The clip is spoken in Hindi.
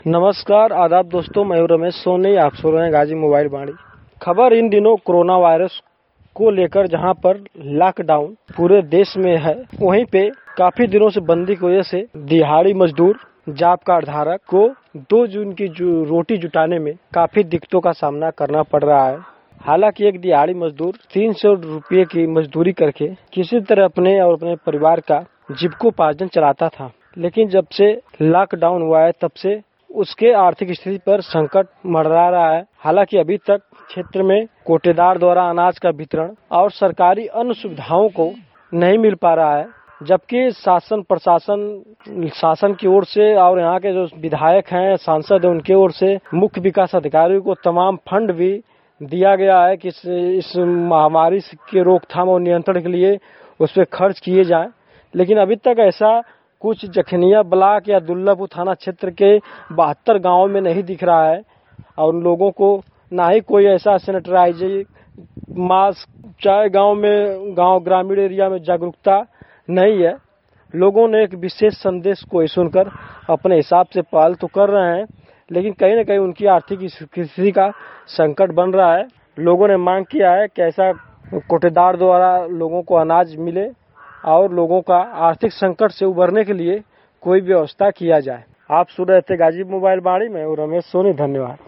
नमस्कार, आदाब दोस्तों, मैं हूं रमेश सोनी। आप सुन रहे हैं गाजी मोबाइल बाड़ी। खबर इन दिनों कोरोना वायरस को लेकर जहां पर लॉकडाउन पूरे देश में है, वहीं पे काफी दिनों से बंदी की वजह से दिहाड़ी मजदूर, जॉब कार्ड धारक को 2 जून की रोटी जुटाने में काफी दिक्कतों का सामना करना पड़ रहा है। हालांकि एक दिहाड़ी मजदूर 300 रुपये की मजदूरी करके किसी तरह अपने और अपने परिवार का जीविकोपार्जन चलाता था, लेकिन जब से लॉकडाउन हुआ है तब से उसके आर्थिक स्थिति पर संकट मंडरा रहा है। हालांकि अभी तक क्षेत्र में कोटेदार द्वारा अनाज का वितरण और सरकारी अन्य सुविधाओं को नहीं मिल पा रहा है, जबकि शासन की ओर से और यहाँ के जो विधायक हैं, सांसद हैं, उनके ओर से मुख्य विकास अधिकारियों को तमाम फंड भी दिया गया है कि इस महामारी के रोकथाम और नियंत्रण के लिए उस पर खर्च किए जाएं। लेकिन अभी तक ऐसा कुछ जखनिया ब्लॉक या दुर्लभपुर थाना क्षेत्र के 72 गांवों में नहीं दिख रहा है और उन लोगों को ना ही कोई ऐसा सैनिटाइजर मास्क, चाहे गांव ग्रामीण एरिया में जागरूकता नहीं है। लोगों ने एक विशेष संदेश को सुनकर अपने हिसाब से पहल तो कर रहे हैं, लेकिन कहीं न कहीं उनकी आर्थिक स्थिति का संकट बन रहा है। लोगों ने मांग किया है कि ऐसा कोटेदार द्वारा लोगों को अनाज मिले और लोगों का आर्थिक संकट से उबरने के लिए कोई व्यवस्था किया जाए। आप सुन रहे थे गाजी मोबाइल बाड़ी में, रमेश सोनी। धन्यवाद।